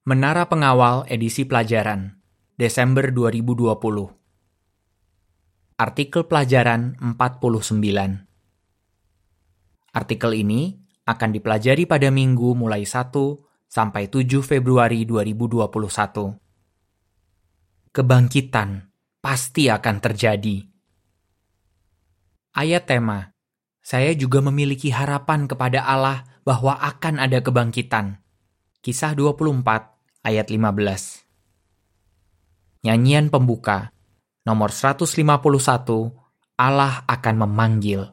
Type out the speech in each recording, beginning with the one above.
Menara Pengawal edisi pelajaran, Desember 2020. Artikel pelajaran 49. Artikel ini akan dipelajari pada minggu mulai 1 sampai 7 Februari 2021. Kebangkitan pasti akan terjadi. Ayat tema, saya juga memiliki harapan kepada Allah bahwa akan ada kebangkitan. Kisah 24 ayat 15. Nyanyian pembuka nomor 151, Allah akan memanggil.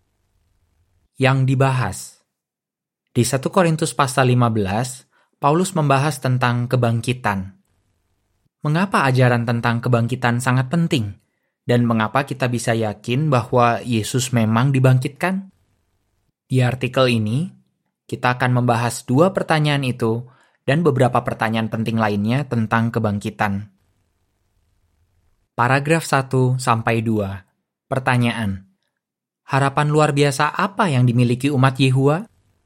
Yang dibahas di 1 Korintus pasal 15, Paulus membahas tentang kebangkitan. Mengapa ajaran tentang kebangkitan sangat penting? Dan mengapa kita bisa yakin bahwa Yesus memang dibangkitkan? Di artikel ini, kita akan membahas 2 pertanyaan itu dan beberapa pertanyaan penting lainnya tentang kebangkitan. Paragraf 1 sampai 2. Pertanyaan. Harapan luar biasa apa yang dimiliki umat Yehua?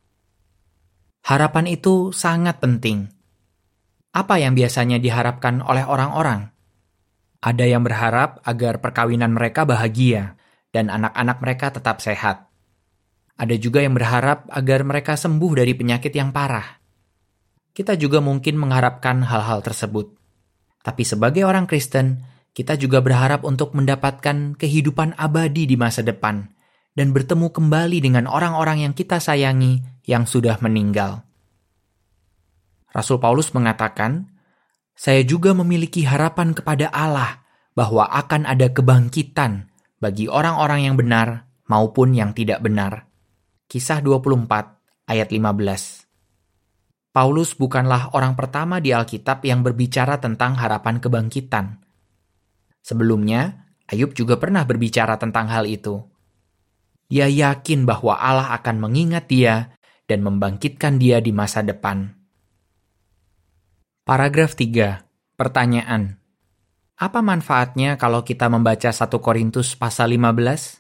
Harapan itu sangat penting. Apa yang biasanya diharapkan oleh orang-orang? Ada yang berharap agar perkawinan mereka bahagia dan anak-anak mereka tetap sehat. Ada juga yang berharap agar mereka sembuh dari penyakit yang parah. Kita juga mungkin mengharapkan hal-hal tersebut. Tapi sebagai orang Kristen, kita juga berharap untuk mendapatkan kehidupan abadi di masa depan dan bertemu kembali dengan orang-orang yang kita sayangi yang sudah meninggal. Rasul Paulus mengatakan, saya juga memiliki harapan kepada Allah bahwa akan ada kebangkitan bagi orang-orang yang benar maupun yang tidak benar. Kisah 24 ayat 15. Paulus bukanlah orang pertama di Alkitab yang berbicara tentang harapan kebangkitan. Sebelumnya, Ayub juga pernah berbicara tentang hal itu. Dia yakin bahwa Allah akan mengingat dia dan membangkitkan dia di masa depan. Paragraf 3. Pertanyaan. Apa manfaatnya kalau kita membaca 1 Korintus pasal 15?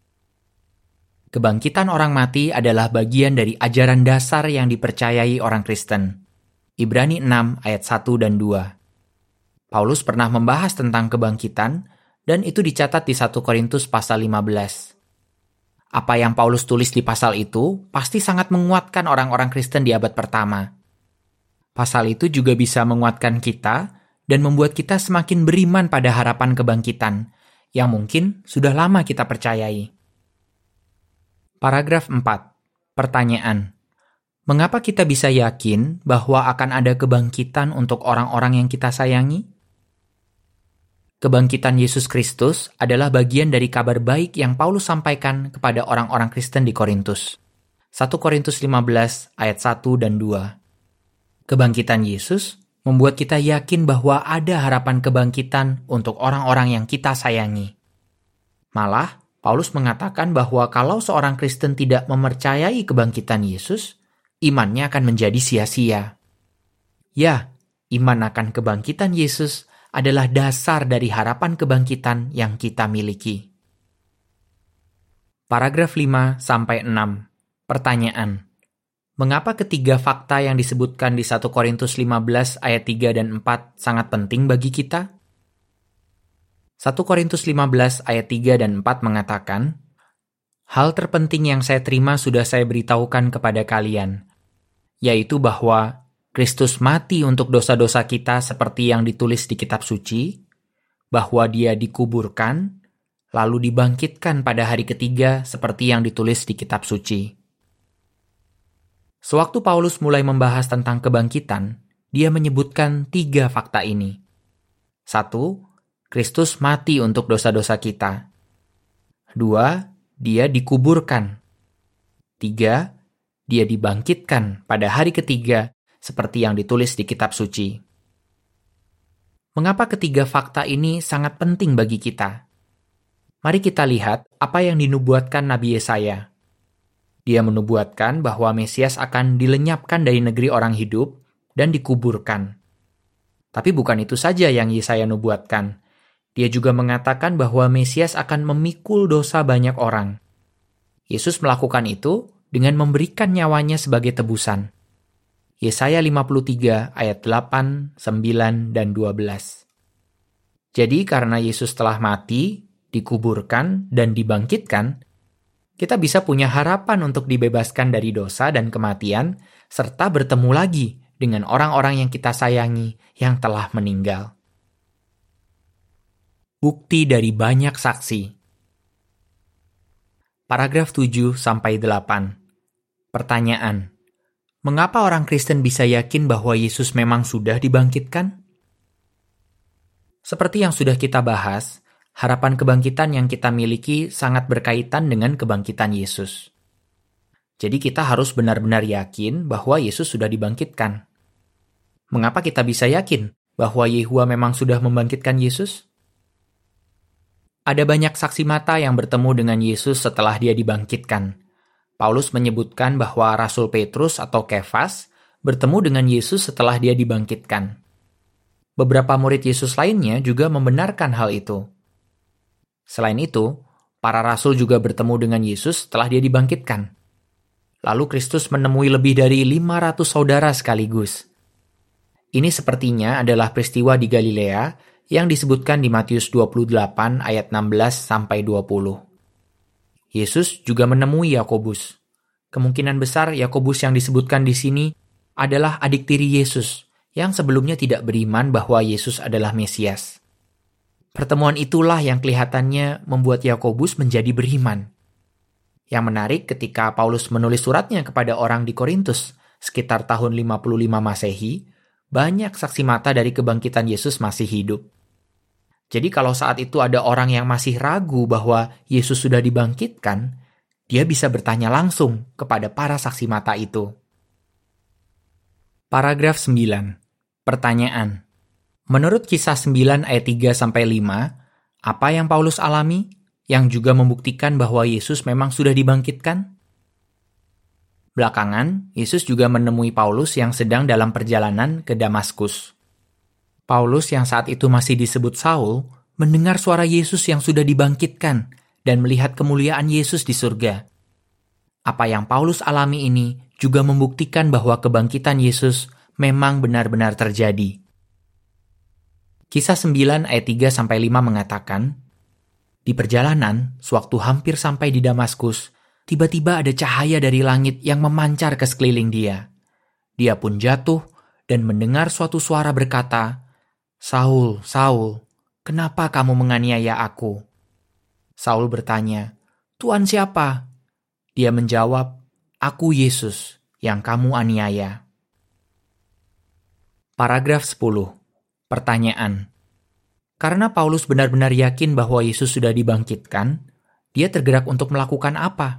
Kebangkitan orang mati adalah bagian dari ajaran dasar yang dipercayai orang Kristen. Ibrani 6 ayat 1 dan 2. Paulus pernah membahas tentang kebangkitan dan itu dicatat di 1 Korintus pasal 15. Apa yang Paulus tulis di pasal itu pasti sangat menguatkan orang-orang Kristen di abad pertama. Pasal itu juga bisa menguatkan kita dan membuat kita semakin beriman pada harapan kebangkitan yang mungkin sudah lama kita percayai. Paragraf 4. Pertanyaan. Mengapa kita bisa yakin bahwa akan ada kebangkitan untuk orang-orang yang kita sayangi? Kebangkitan Yesus Kristus adalah bagian dari kabar baik yang Paulus sampaikan kepada orang-orang Kristen di Korintus. 1 Korintus 15 ayat 1 dan 2. Kebangkitan Yesus membuat kita yakin bahwa ada harapan kebangkitan untuk orang-orang yang kita sayangi. Malah, Paulus mengatakan bahwa kalau seorang Kristen tidak mempercayai kebangkitan Yesus, imannya akan menjadi sia-sia. Ya, iman akan kebangkitan Yesus adalah dasar dari harapan kebangkitan yang kita miliki. Paragraf 5 sampai 6. Pertanyaan. Mengapa ketiga fakta yang disebutkan di 1 Korintus 15 ayat 3 dan 4 sangat penting bagi kita? 1 Korintus 15 ayat 3 dan 4 mengatakan, hal terpenting yang saya terima sudah saya beritahukan kepada kalian, yaitu bahwa Kristus mati untuk dosa-dosa kita seperti yang ditulis di kitab suci, bahwa dia dikuburkan, lalu dibangkitkan pada hari ketiga seperti yang ditulis di kitab suci. Sewaktu Paulus mulai membahas tentang kebangkitan, dia menyebutkan 3 fakta ini. 1. Kristus mati untuk dosa-dosa kita. 2. Dia dikuburkan. 3. Dia dibangkitkan pada hari ketiga seperti yang ditulis di kitab suci. Mengapa ketiga fakta ini sangat penting bagi kita? Mari kita lihat apa yang dinubuatkan Nabi Yesaya. Dia menubuatkan bahwa Mesias akan dilenyapkan dari negeri orang hidup dan dikuburkan. Tapi bukan itu saja yang Yesaya nubuatkan. Dia juga mengatakan bahwa Mesias akan memikul dosa banyak orang. Yesus melakukan itu dengan memberikan nyawanya sebagai tebusan. Yesaya 53 ayat 8, 9, dan 12. Jadi karena Yesus telah mati, dikuburkan, dan dibangkitkan, kita bisa punya harapan untuk dibebaskan dari dosa dan kematian, serta bertemu lagi dengan orang-orang yang kita sayangi yang telah meninggal. Bukti dari banyak saksi. Paragraf 7-8. Pertanyaan: mengapa orang Kristen bisa yakin bahwa Yesus memang sudah dibangkitkan? Seperti yang sudah kita bahas, harapan kebangkitan yang kita miliki sangat berkaitan dengan kebangkitan Yesus. Jadi kita harus benar-benar yakin bahwa Yesus sudah dibangkitkan. Mengapa kita bisa yakin bahwa Yehua memang sudah membangkitkan Yesus? Ada banyak saksi mata yang bertemu dengan Yesus setelah dia dibangkitkan. Paulus menyebutkan bahwa Rasul Petrus atau Kefas bertemu dengan Yesus setelah dia dibangkitkan. Beberapa murid Yesus lainnya juga membenarkan hal itu. Selain itu, para rasul juga bertemu dengan Yesus setelah dia dibangkitkan. Lalu Kristus menemui lebih dari 500 saudara sekaligus. Ini sepertinya adalah peristiwa di Galilea yang disebutkan di Matius 28 ayat 16-20. Yesus juga menemui Yakobus. Kemungkinan besar Yakobus yang disebutkan di sini adalah adik tiri Yesus, yang sebelumnya tidak beriman bahwa Yesus adalah Mesias. Pertemuan itulah yang kelihatannya membuat Yakobus menjadi beriman. Yang menarik ketika Paulus menulis suratnya kepada orang di Korintus, sekitar tahun 55 Masehi, banyak saksi mata dari kebangkitan Yesus masih hidup. Jadi kalau saat itu ada orang yang masih ragu bahwa Yesus sudah dibangkitkan, dia bisa bertanya langsung kepada para saksi mata itu. Paragraf 9. Pertanyaan: menurut Kisah 9 ayat 3-5, apa yang Paulus alami yang juga membuktikan bahwa Yesus memang sudah dibangkitkan? Belakangan, Yesus juga menemui Paulus yang sedang dalam perjalanan ke Damaskus. Paulus yang saat itu masih disebut Saul, mendengar suara Yesus yang sudah dibangkitkan dan melihat kemuliaan Yesus di surga. Apa yang Paulus alami ini juga membuktikan bahwa kebangkitan Yesus memang benar-benar terjadi. Kisah 9 ayat 3-5 mengatakan, di perjalanan, sewaktu hampir sampai di Damaskus, tiba-tiba ada cahaya dari langit yang memancar ke sekeliling dia. Dia pun jatuh dan mendengar suatu suara berkata, "Saul, Saul, kenapa kamu menganiaya aku?" Saul bertanya, "Tuhan siapa?" Dia menjawab, "Aku Yesus yang kamu aniaya." Paragraf 10. Pertanyaan: karena Paulus benar-benar yakin bahwa Yesus sudah dibangkitkan, dia tergerak untuk melakukan apa?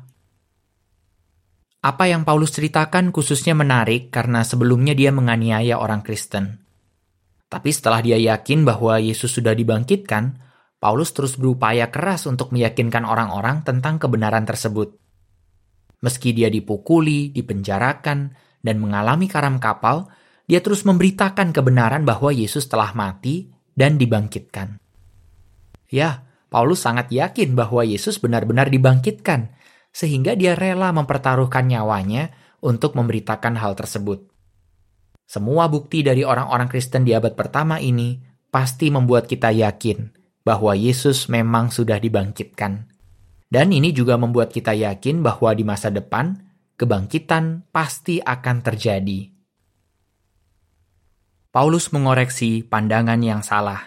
Apa yang Paulus ceritakan khususnya menarik karena sebelumnya dia menganiaya orang Kristen. Tapi setelah dia yakin bahwa Yesus sudah dibangkitkan, Paulus terus berupaya keras untuk meyakinkan orang-orang tentang kebenaran tersebut. Meski dia dipukuli, dipenjarakan, dan mengalami karam kapal, dia terus memberitakan kebenaran bahwa Yesus telah mati dan dibangkitkan. Ya, Paulus sangat yakin bahwa Yesus benar-benar dibangkitkan, sehingga dia rela mempertaruhkan nyawanya untuk memberitakan hal tersebut. Semua bukti dari orang-orang Kristen di abad pertama ini pasti membuat kita yakin bahwa Yesus memang sudah dibangkitkan. Dan ini juga membuat kita yakin bahwa di masa depan, kebangkitan pasti akan terjadi. Paulus mengoreksi pandangan yang salah.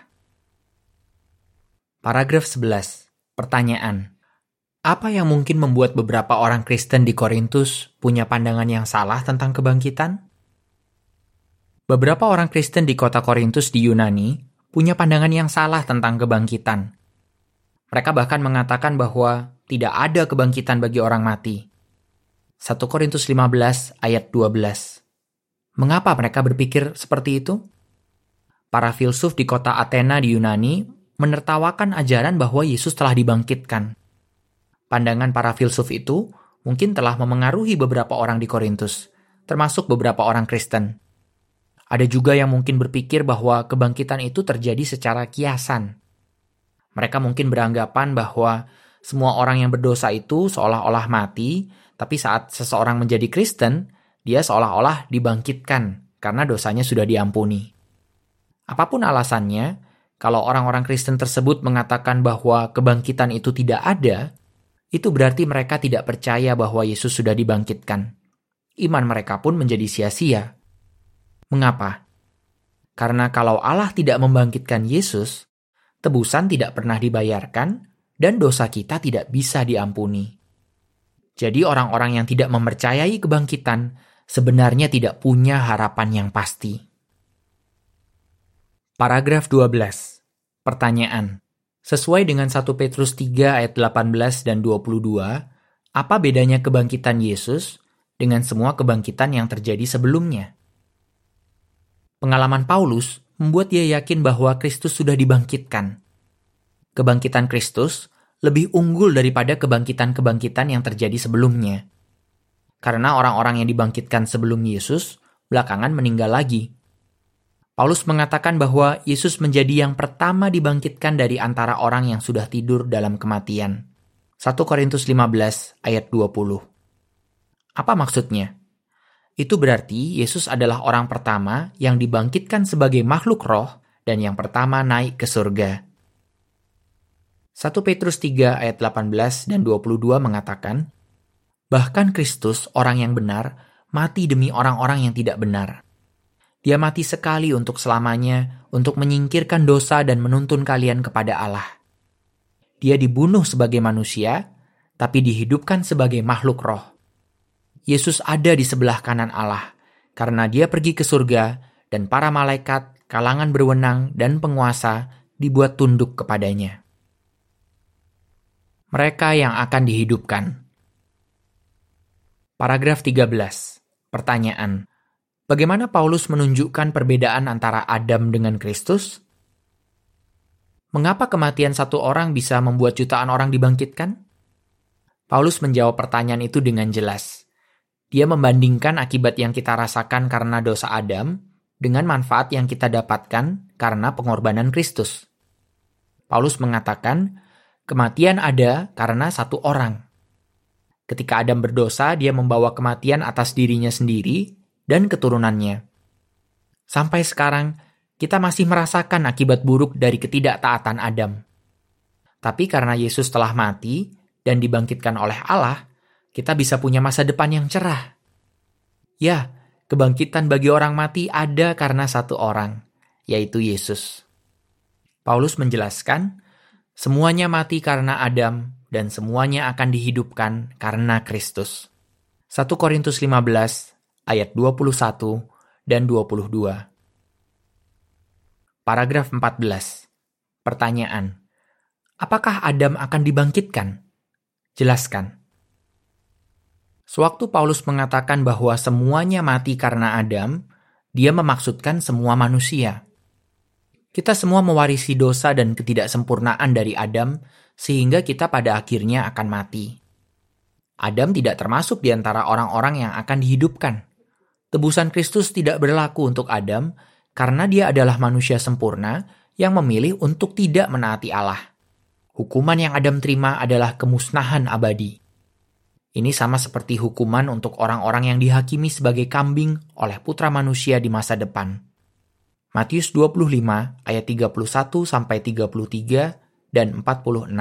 Paragraf 11. Pertanyaan: apa yang mungkin membuat beberapa orang Kristen di Korintus punya pandangan yang salah tentang kebangkitan? Beberapa orang Kristen di kota Korintus di Yunani punya pandangan yang salah tentang kebangkitan. Mereka bahkan mengatakan bahwa tidak ada kebangkitan bagi orang mati. 1 Korintus 15 ayat 12. Mengapa mereka berpikir seperti itu? Para filsuf di kota Athena di Yunani menertawakan ajaran bahwa Yesus telah dibangkitkan. Pandangan para filsuf itu mungkin telah memengaruhi beberapa orang di Korintus, termasuk beberapa orang Kristen. Ada juga yang mungkin berpikir bahwa kebangkitan itu terjadi secara kiasan. Mereka mungkin beranggapan bahwa semua orang yang berdosa itu seolah-olah mati, tapi saat seseorang menjadi Kristen, Dia seolah-olah dibangkitkan karena dosanya sudah diampuni. Apapun alasannya, kalau orang-orang Kristen tersebut mengatakan bahwa kebangkitan itu tidak ada, itu berarti mereka tidak percaya bahwa Yesus sudah dibangkitkan. Iman mereka pun menjadi sia-sia. Mengapa? Karena kalau Allah tidak membangkitkan Yesus, tebusan tidak pernah dibayarkan dan dosa kita tidak bisa diampuni. Jadi orang-orang yang tidak mempercayai kebangkitan sebenarnya tidak punya harapan yang pasti. Paragraf 12. Pertanyaan. Sesuai dengan 1 Petrus 3 ayat 18 dan 22, apa bedanya kebangkitan Yesus dengan semua kebangkitan yang terjadi sebelumnya? Pengalaman Paulus membuat dia yakin bahwa Kristus sudah dibangkitkan. Kebangkitan Kristus lebih unggul daripada kebangkitan-kebangkitan yang terjadi sebelumnya. Karena orang-orang yang dibangkitkan sebelum Yesus belakangan meninggal lagi. Paulus mengatakan bahwa Yesus menjadi yang pertama dibangkitkan dari antara orang yang sudah tidur dalam kematian. 1 Korintus 15 ayat 20. Apa maksudnya? Itu berarti Yesus adalah orang pertama yang dibangkitkan sebagai makhluk roh dan yang pertama naik ke surga. 1 Petrus 3 ayat 18 dan 22 mengatakan, bahkan Kristus, orang yang benar, mati demi orang-orang yang tidak benar. Dia mati sekali untuk selamanya, untuk menyingkirkan dosa dan menuntun kalian kepada Allah. Dia dibunuh sebagai manusia, tapi dihidupkan sebagai makhluk roh. Yesus ada di sebelah kanan Allah, karena dia pergi ke surga, dan para malaikat, kalangan berwenang, dan penguasa dibuat tunduk kepadanya. Mereka yang akan dihidupkan. Paragraf 13. Pertanyaan. Bagaimana Paulus menunjukkan perbedaan antara Adam dengan Kristus? Mengapa kematian satu orang bisa membuat jutaan orang dibangkitkan? Paulus menjawab pertanyaan itu dengan jelas. Dia membandingkan akibat yang kita rasakan karena dosa Adam dengan manfaat yang kita dapatkan karena pengorbanan Kristus. Paulus mengatakan, kematian ada karena satu orang. Ketika Adam berdosa, dia membawa kematian atas dirinya sendiri dan keturunannya. Sampai sekarang, kita masih merasakan akibat buruk dari ketidaktaatan Adam. Tapi karena Yesus telah mati dan dibangkitkan oleh Allah, kita bisa punya masa depan yang cerah. Ya, kebangkitan bagi orang mati ada karena satu orang, yaitu Yesus. Paulus menjelaskan, semuanya mati karena Adam dan semuanya akan dihidupkan karena Kristus. 1 Korintus 15 ayat 21 dan 22. Paragraf 14. Pertanyaan. Apakah Adam akan dibangkitkan? Jelaskan. Sewaktu Paulus mengatakan bahwa semuanya mati karena Adam, dia memaksudkan semua manusia. Kita semua mewarisi dosa dan ketidaksempurnaan dari Adam, sehingga kita pada akhirnya akan mati. Adam tidak termasuk di antara orang-orang yang akan dihidupkan. Tebusan Kristus tidak berlaku untuk Adam karena dia adalah manusia sempurna yang memilih untuk tidak menaati Allah. Hukuman yang Adam terima adalah kemusnahan abadi. Ini sama seperti hukuman untuk orang-orang yang dihakimi sebagai kambing oleh putra manusia di masa depan. Matius 25 ayat 31-33 dan 46.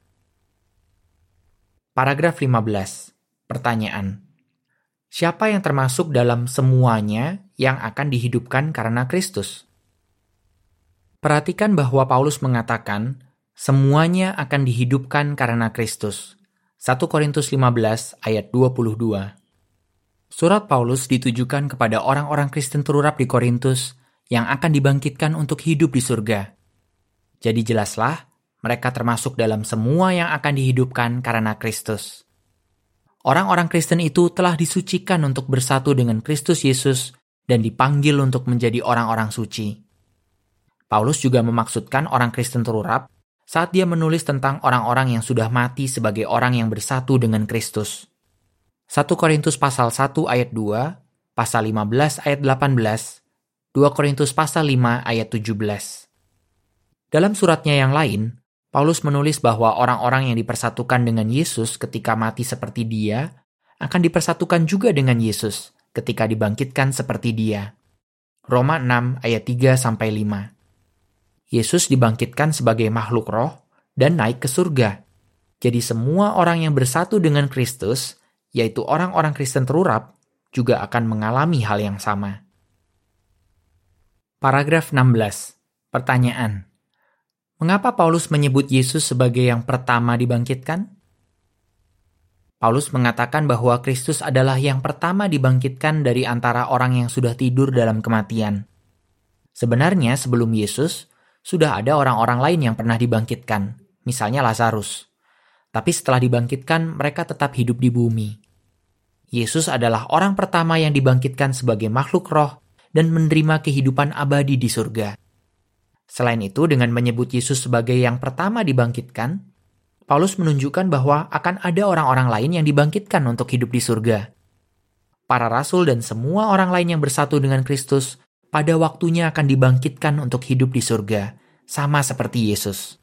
Paragraf 15. Pertanyaan. Siapa yang termasuk dalam semuanya yang akan dihidupkan karena Kristus? Perhatikan bahwa Paulus mengatakan, semuanya akan dihidupkan karena Kristus. 1 Korintus 15 ayat 22. Surat Paulus ditujukan kepada orang-orang Kristen terurap di Korintus yang akan dibangkitkan untuk hidup di surga. Jadi jelaslah, mereka termasuk dalam semua yang akan dihidupkan karena Kristus. Orang-orang Kristen itu telah disucikan untuk bersatu dengan Kristus Yesus dan dipanggil untuk menjadi orang-orang suci. Paulus juga memaksudkan orang Kristen terurap saat dia menulis tentang orang-orang yang sudah mati sebagai orang yang bersatu dengan Kristus. 1 Korintus pasal 1 ayat 2, pasal 15 ayat 18, 2 Korintus pasal 5 ayat 17. Dalam suratnya yang lain, Paulus menulis bahwa orang-orang yang dipersatukan dengan Yesus ketika mati seperti dia akan dipersatukan juga dengan Yesus ketika dibangkitkan seperti Dia. Roma 6 ayat 3-5. Yesus dibangkitkan sebagai makhluk roh dan naik ke surga. Jadi semua orang yang bersatu dengan Kristus, yaitu orang-orang Kristen terurap, juga akan mengalami hal yang sama. Paragraf 16. Pertanyaan. Mengapa Paulus menyebut Yesus sebagai yang pertama dibangkitkan? Paulus mengatakan bahwa Kristus adalah yang pertama dibangkitkan dari antara orang yang sudah tidur dalam kematian. Sebenarnya sebelum Yesus, sudah ada orang-orang lain yang pernah dibangkitkan, misalnya Lazarus. Tapi setelah dibangkitkan, mereka tetap hidup di bumi. Yesus adalah orang pertama yang dibangkitkan sebagai makhluk roh dan menerima kehidupan abadi di surga. Selain itu, dengan menyebut Yesus sebagai yang pertama dibangkitkan, Paulus menunjukkan bahwa akan ada orang-orang lain yang dibangkitkan untuk hidup di surga. Para rasul dan semua orang lain yang bersatu dengan Kristus pada waktunya akan dibangkitkan untuk hidup di surga, sama seperti Yesus.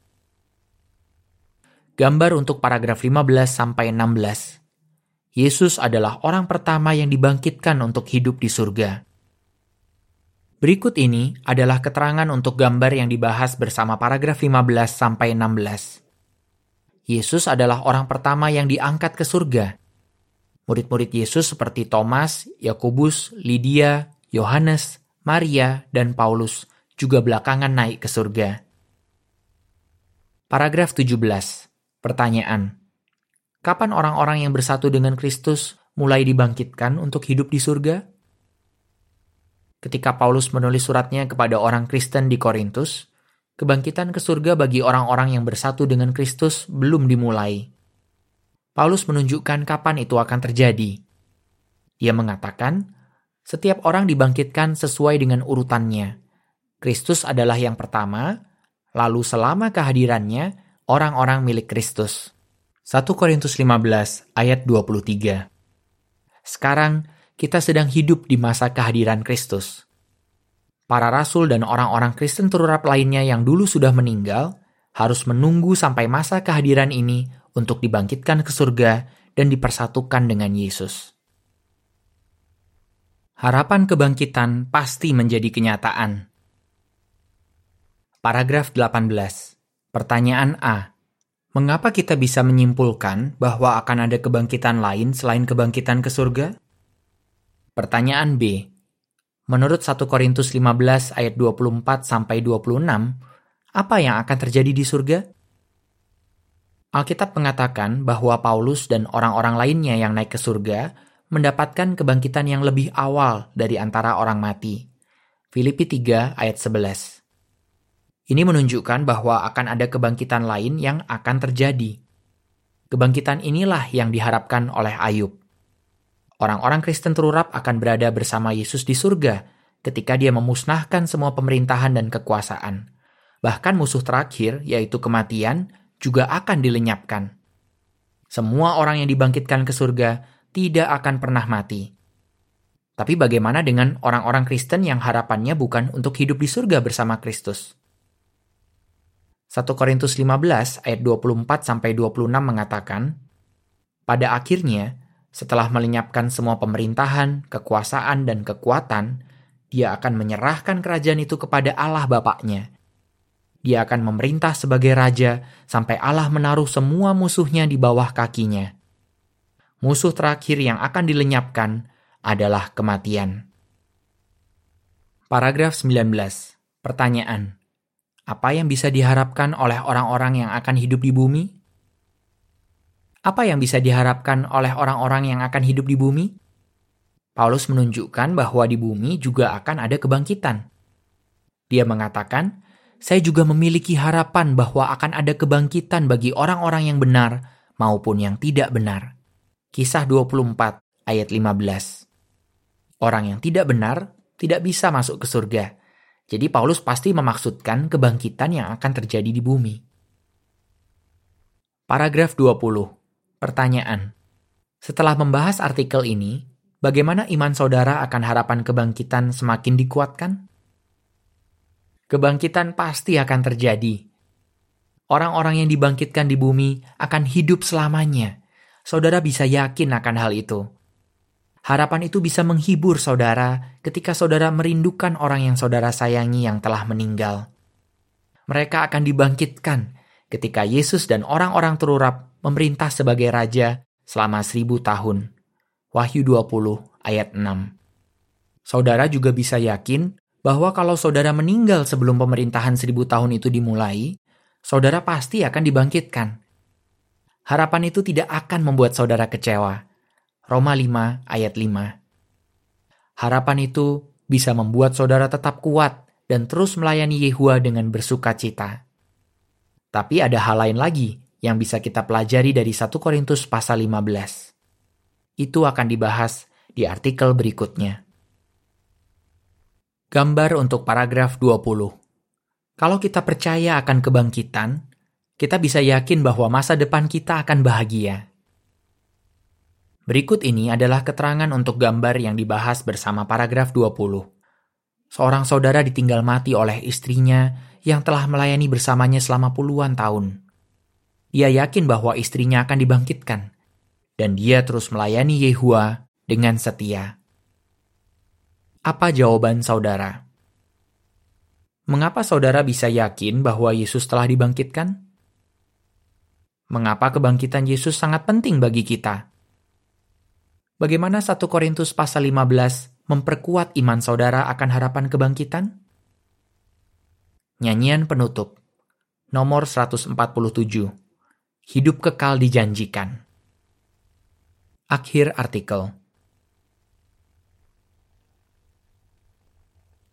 Gambar untuk paragraf 15-16. Yesus adalah orang pertama yang dibangkitkan untuk hidup di surga. Berikut ini adalah keterangan untuk gambar yang dibahas bersama paragraf 15-16. Yesus adalah orang pertama yang diangkat ke surga. Murid-murid Yesus seperti Thomas, Yakobus, Lydia, Yohanes, Maria, dan Paulus juga belakangan naik ke surga. Paragraf 17. Pertanyaan. Kapan orang-orang yang bersatu dengan Kristus mulai dibangkitkan untuk hidup di surga? Ketika Paulus menulis suratnya kepada orang Kristen di Korintus, kebangkitan ke surga bagi orang-orang yang bersatu dengan Kristus belum dimulai. Paulus menunjukkan kapan itu akan terjadi. Dia mengatakan, setiap orang dibangkitkan sesuai dengan urutannya. Kristus adalah yang pertama, lalu selama kehadirannya, orang-orang milik Kristus. 1 Korintus 15 ayat 23. Sekarang, kita sedang hidup di masa kehadiran Kristus. Para rasul dan orang-orang Kristen terurap lainnya yang dulu sudah meninggal harus menunggu sampai masa kehadiran ini untuk dibangkitkan ke surga dan dipersatukan dengan Yesus. Harapan kebangkitan pasti menjadi kenyataan. Paragraf 18. Pertanyaan A. Mengapa kita bisa menyimpulkan bahwa akan ada kebangkitan lain selain kebangkitan ke surga? Pertanyaan B. Menurut 1 Korintus 15 ayat 24-26, apa yang akan terjadi di surga? Alkitab mengatakan bahwa Paulus dan orang-orang lainnya yang naik ke surga mendapatkan kebangkitan yang lebih awal dari antara orang mati. Filipi 3 ayat 11. Ini menunjukkan bahwa akan ada kebangkitan lain yang akan terjadi. Kebangkitan inilah yang diharapkan oleh Ayub. Orang-orang Kristen terurap akan berada bersama Yesus di surga ketika Dia memusnahkan semua pemerintahan dan kekuasaan. Bahkan musuh terakhir, yaitu kematian, juga akan dilenyapkan. Semua orang yang dibangkitkan ke surga tidak akan pernah mati. Tapi bagaimana dengan orang-orang Kristen yang harapannya bukan untuk hidup di surga bersama Kristus? 1 Korintus 15 ayat 24-26 mengatakan, pada akhirnya, setelah melenyapkan semua pemerintahan, kekuasaan, dan kekuatan, Dia akan menyerahkan kerajaan itu kepada Allah Bapaknya. Dia akan memerintah sebagai raja sampai Allah menaruh semua musuhnya di bawah kakinya. Musuh terakhir yang akan dilenyapkan adalah kematian. Paragraf 19. Pertanyaan. Apa yang bisa diharapkan oleh orang-orang yang akan hidup di bumi? Apa yang bisa diharapkan oleh orang-orang yang akan hidup di bumi? Paulus menunjukkan bahwa di bumi juga akan ada kebangkitan. Dia mengatakan, saya juga memiliki harapan bahwa akan ada kebangkitan bagi orang-orang yang benar maupun yang tidak benar. Kisah 24 ayat 15. Orang yang tidak benar tidak bisa masuk ke surga. Jadi Paulus pasti memaksudkan kebangkitan yang akan terjadi di bumi. Paragraf 20. Pertanyaan. Setelah membahas artikel ini, bagaimana iman saudara akan harapan kebangkitan semakin dikuatkan? Kebangkitan pasti akan terjadi. Orang-orang yang dibangkitkan di bumi akan hidup selamanya. Saudara bisa yakin akan hal itu. Harapan itu bisa menghibur saudara ketika saudara merindukan orang yang saudara sayangi yang telah meninggal. Mereka akan dibangkitkan ketika Yesus dan orang-orang terurap memerintah sebagai raja selama 1000 tahun. Wahyu 20 ayat 6. Saudara juga bisa yakin bahwa kalau saudara meninggal sebelum pemerintahan 1000 tahun itu dimulai, saudara pasti akan dibangkitkan. Harapan itu tidak akan membuat saudara kecewa. Roma 5 ayat 5. Harapan itu bisa membuat saudara tetap kuat dan terus melayani Yehua dengan bersuka cita. Tapi ada hal lain lagi yang bisa kita pelajari dari 1 Korintus pasal 15. Itu akan dibahas di artikel berikutnya. Gambar untuk paragraf 20. Kalau kita percaya akan kebangkitan, kita bisa yakin bahwa masa depan kita akan bahagia. Berikut ini adalah keterangan untuk gambar yang dibahas bersama paragraf 20. Seorang saudara ditinggal mati oleh istrinya yang telah melayani bersamanya selama puluhan tahun. Dia yakin bahwa istrinya akan dibangkitkan, dan dia terus melayani Yehua dengan setia. Apa jawaban saudara? Mengapa saudara bisa yakin bahwa Yesus telah dibangkitkan? Mengapa kebangkitan Yesus sangat penting bagi kita? Bagaimana 1 Korintus pasal 15 memperkuat iman saudara akan harapan kebangkitan? Nyanyian penutup, nomor 147. Hidup kekal dijanjikan. Akhir artikel.